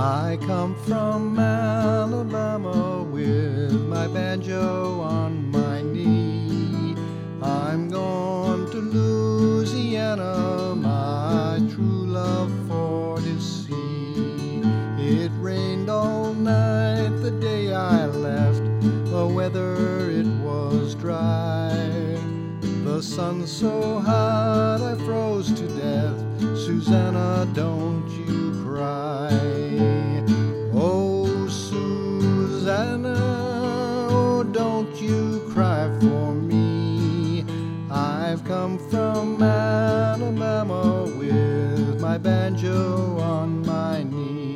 I come from Alabama with my banjo on my knee. I'm going to Louisiana, my true love for to see. It rained all night the day I left, the weather it was dry. The sun so hot I froze to death. Susanna, don't you cry. Oh, Susanna, oh, don't you cry for me. I've come from Alabama with my banjo on my knee.